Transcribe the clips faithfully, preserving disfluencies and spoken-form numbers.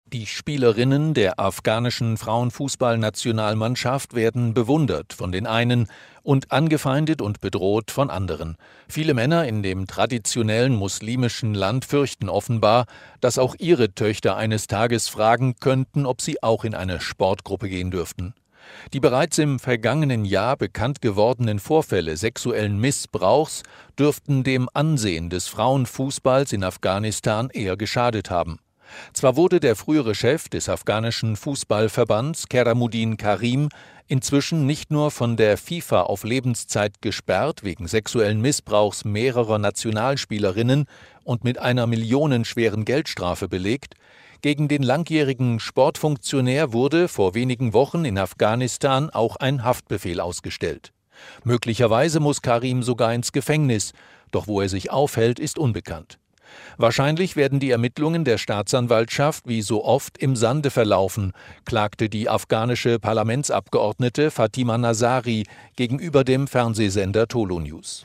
Die Spielerinnen der afghanischen Frauenfußballnationalmannschaft werden bewundert von den einen und angefeindet und bedroht von anderen. Viele Männer in dem traditionellen muslimischen Land fürchten offenbar, dass auch ihre Töchter eines Tages fragen könnten, ob sie auch in eine Sportgruppe gehen dürften. Die bereits im vergangenen Jahr bekannt gewordenen Vorfälle sexuellen Missbrauchs dürften dem Ansehen des Frauenfußballs in Afghanistan eher geschadet haben. Zwar wurde der frühere Chef des afghanischen Fußballverbands, Keramuddin Karim, inzwischen nicht nur von der FIFA auf Lebenszeit gesperrt wegen sexuellen Missbrauchs mehrerer Nationalspielerinnen und mit einer millionenschweren Geldstrafe belegt, gegen den langjährigen Sportfunktionär wurde vor wenigen Wochen in Afghanistan auch ein Haftbefehl ausgestellt. Möglicherweise muss Karim sogar ins Gefängnis, doch wo er sich aufhält, ist unbekannt. Wahrscheinlich werden die Ermittlungen der Staatsanwaltschaft wie so oft im Sande verlaufen, klagte die afghanische Parlamentsabgeordnete Fatima Nazari gegenüber dem Fernsehsender Tolo News.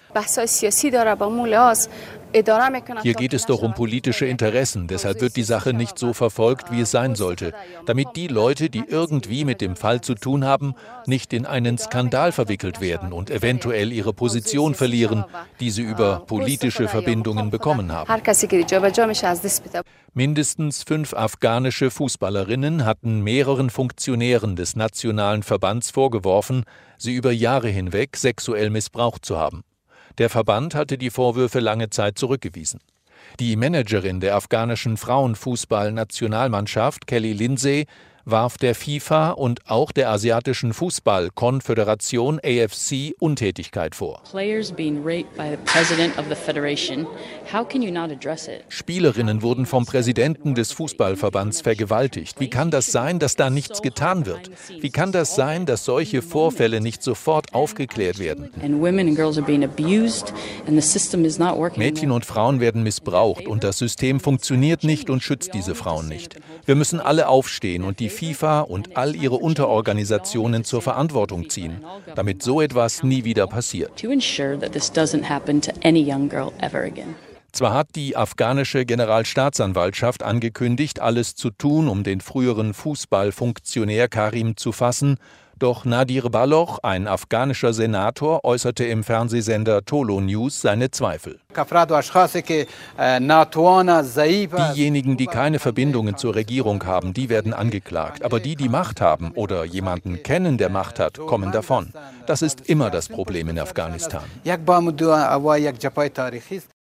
Hier geht es doch um politische Interessen, deshalb wird die Sache nicht so verfolgt, wie es sein sollte, damit die Leute, die irgendwie mit dem Fall zu tun haben, nicht in einen Skandal verwickelt werden und eventuell ihre Position verlieren, die sie über politische Verbindungen bekommen haben. Mindestens fünf afghanische Fußballerinnen hatten mehreren Funktionären des nationalen Verbands vorgeworfen, sie über Jahre hinweg sexuell missbraucht zu haben. Der Verband hatte die Vorwürfe lange Zeit zurückgewiesen. Die Managerin der afghanischen Frauenfußball-Nationalmannschaft, Kelly Lindsay, warf der FIFA und auch der asiatischen Fußball-Konföderation A F C Untätigkeit vor. Spielerinnen wurden vom Präsidenten des Fußballverbands vergewaltigt. Wie kann das sein, dass da nichts getan wird? Wie kann das sein, dass solche Vorfälle nicht sofort aufgeklärt werden? Mädchen und Frauen werden missbraucht und das System funktioniert nicht und schützt diese Frauen nicht. Wir müssen alle aufstehen und die FIFA und all ihre Unterorganisationen zur Verantwortung ziehen, damit so etwas nie wieder passiert. Zwar hat die afghanische Generalstaatsanwaltschaft angekündigt, alles zu tun, um den früheren Fußballfunktionär Karim zu fassen, doch Nadir Baloch, ein afghanischer Senator, äußerte im Fernsehsender Tolo News seine Zweifel. Diejenigen, die keine Verbindungen zur Regierung haben, die werden angeklagt. Aber die, die Macht haben oder jemanden kennen, der Macht hat, kommen davon. Das ist immer das Problem in Afghanistan.